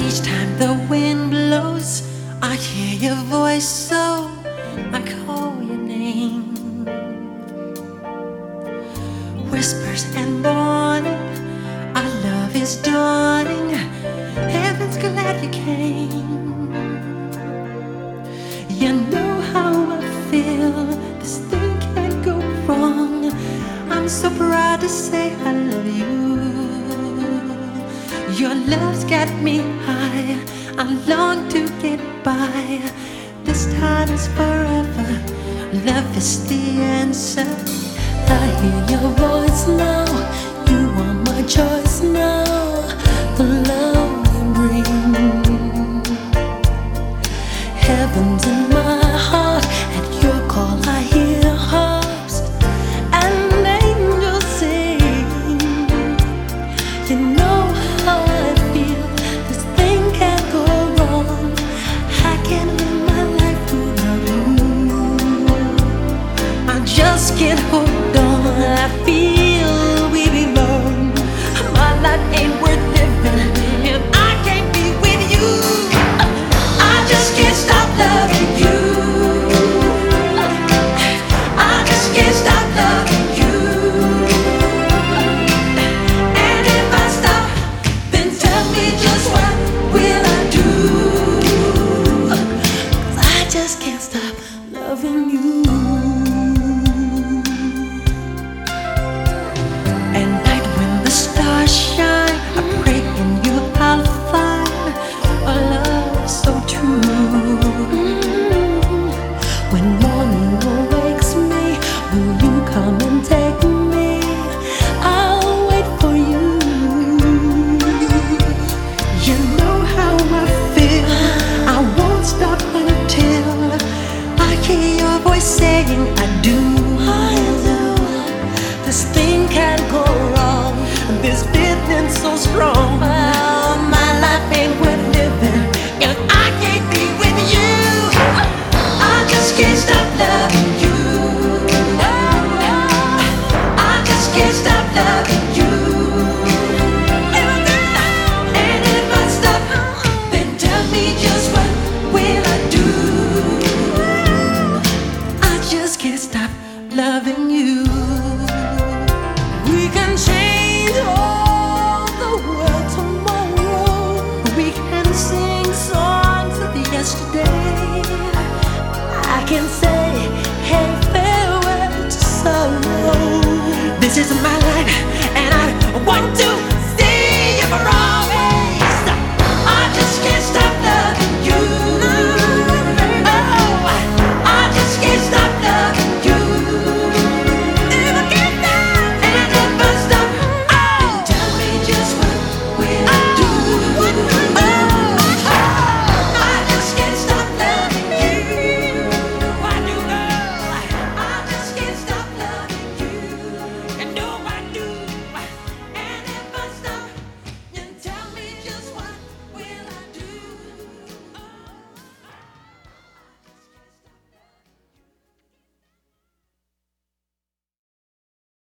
Each time the wind blows, I hear your voice, so I call your name. Whispers and warning, our love is dawning. Heaven's glad you came. You know how I feel, this thing can't go wrong. I'm so proud to say I love you. Your love's got me high, I long to get by. This time is forever, love is the answer. I hear your voice now.